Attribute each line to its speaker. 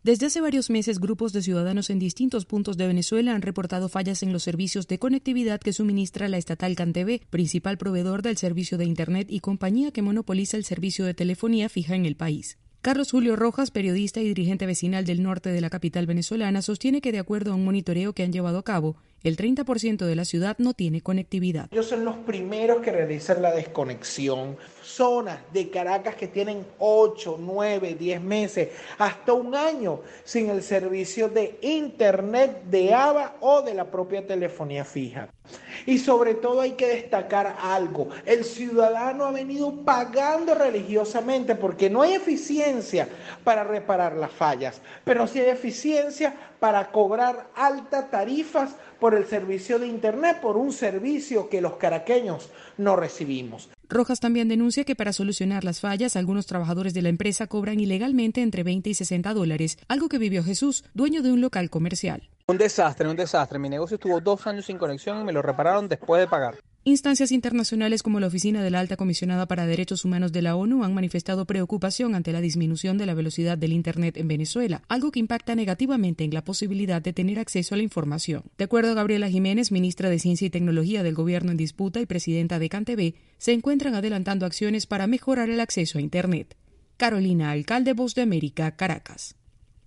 Speaker 1: Desde hace varios meses, grupos de ciudadanos en distintos puntos de Venezuela han reportado fallas en los servicios de conectividad que suministra la estatal CanTV, principal proveedor del servicio de Internet y compañía que monopoliza el servicio de telefonía fija en el país. Carlos Julio Rojas, periodista y dirigente vecinal del norte de la capital venezolana, sostiene que de acuerdo a un monitoreo que han llevado a cabo, el 30% de la ciudad no tiene conectividad.
Speaker 2: Ellos son los primeros que realizan la desconexión. Zonas de Caracas que tienen 8, 9, 10 meses, hasta un año sin el servicio de Internet, de ABA o de la propia telefonía fija. Y sobre todo hay que destacar algo, el ciudadano ha venido pagando religiosamente porque no hay eficiencia para reparar las fallas, pero sí hay eficiencia para cobrar altas tarifas por el servicio de Internet, por un servicio que los caraqueños no recibimos.
Speaker 1: Rojas también denuncia que para solucionar las fallas, algunos trabajadores de la empresa cobran ilegalmente entre $20 y $60, algo que vivió Jesús, dueño de un local comercial.
Speaker 3: Un desastre. Mi negocio estuvo 2 años sin conexión y me lo repararon después de pagar.
Speaker 1: Instancias internacionales como la Oficina de la Alta Comisionada para Derechos Humanos de la ONU han manifestado preocupación ante la disminución de la velocidad del Internet en Venezuela, algo que impacta negativamente en la posibilidad de tener acceso a la información. De acuerdo a Gabriela Jiménez, ministra de Ciencia y Tecnología del Gobierno en disputa y presidenta de CanTV, se encuentran adelantando acciones para mejorar el acceso a Internet. Carolina Alcalde, Voz de América, Caracas.